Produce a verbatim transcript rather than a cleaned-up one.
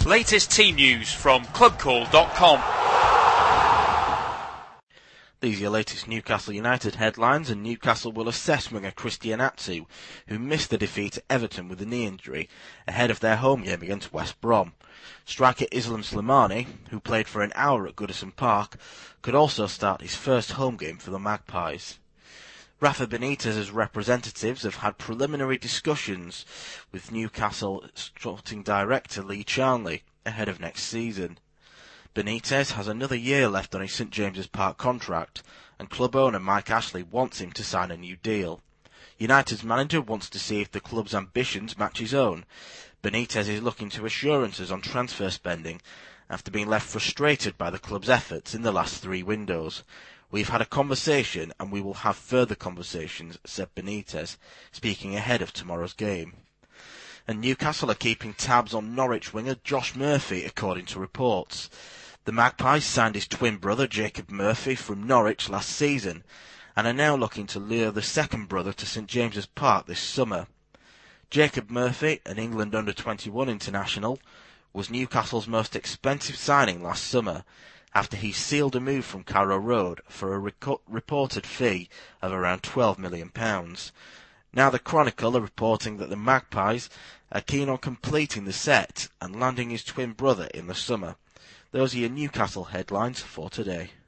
Latest team news from club call dot com. These are your latest Newcastle United headlines, and Newcastle will assess winger Christian Atsu, who missed the defeat at Everton with a knee injury ahead of their home game against West Brom. Striker Islam Slimani, who played for an hour at Goodison Park, could also start his first home game for the Magpies. Rafa Benitez's representatives have had preliminary discussions with Newcastle sporting director Lee Charnley ahead of next season. Benitez has another year left on his St James's Park contract, and club owner Mike Ashley wants him to sign a new deal. United's manager wants to see if the club's ambitions match his own. Benitez is looking to assurances on transfer spending after being left frustrated by the club's efforts in the last three windows. "We've had a conversation and we will have further conversations," said Benitez, speaking ahead of tomorrow's game. And Newcastle are keeping tabs on Norwich winger Josh Murphy, according to reports. The Magpies signed his twin brother Jacob Murphy from Norwich last season and are now looking to lure the second brother to St James's Park this summer. Jacob Murphy, an England under twenty-one international, was Newcastle's most expensive signing last summer after he sealed a move from Carrow Road for a reco- reported fee of around twelve million pounds. Now the Chronicle are reporting that the Magpies are keen on completing the set and landing his twin brother in the summer. Those are your Newcastle headlines for today.